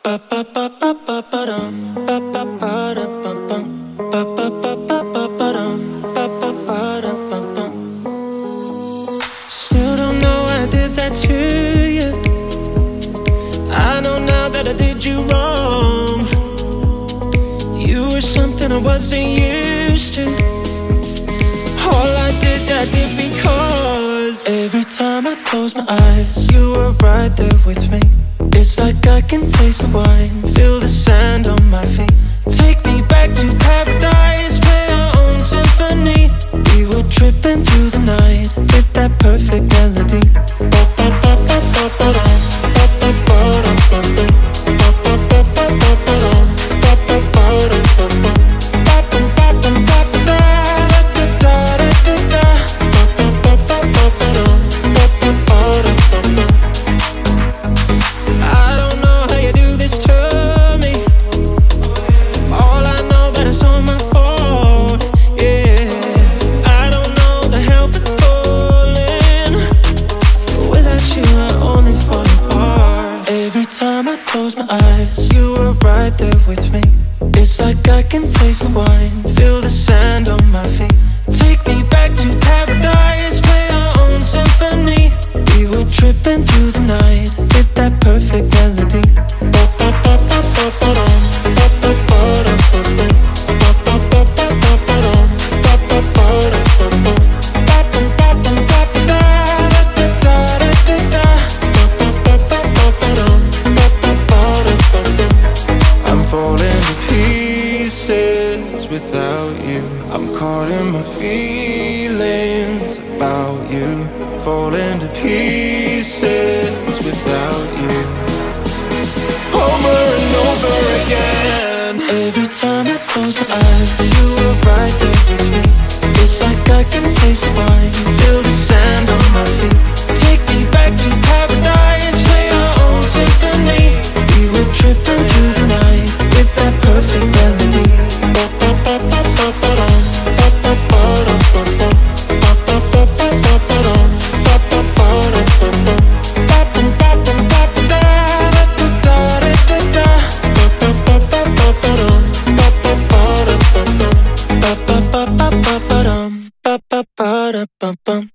Still don't know why I did that to you. I know now that I did you wrong. You were something I wasn't used to. All I did because every time I close my eyes, you were right there with me. It's like I can taste the wine, feel the sand on my feet. Take me back to paradise, play our own symphony. We were tripping through the night with that perfect melody. Every time I close my eyes, you were right there with me. It's like I can taste the wine, feel the sand on my feet. Take me back to paradise, play our own symphony. We were tripping through the night with that perfect melody. Without you, I'm caught in my feelings about you. Falling to pieces without you. Over and over again. Every time I close my eyes, you were right there with me. It's like I can taste the wine, feel the sand on my feet. Take me back to paradise, play our own symphony. We were tripping through the night with that perfect melody. Ba-ba-ba-da-bum-bum.